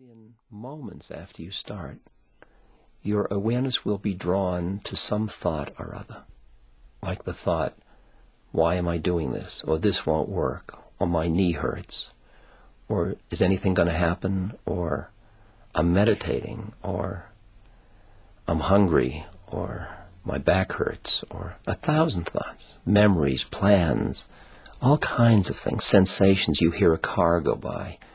In moments after you start, your awareness will be drawn to some thought or other, like the thought, why am I doing this? Or this won't work, or my knee hurts, or is anything going to happen, or I'm meditating, or I'm hungry, or my back hurts, or 1,000 thoughts, memories, plans, all kinds of things, sensations. You hear a car go by,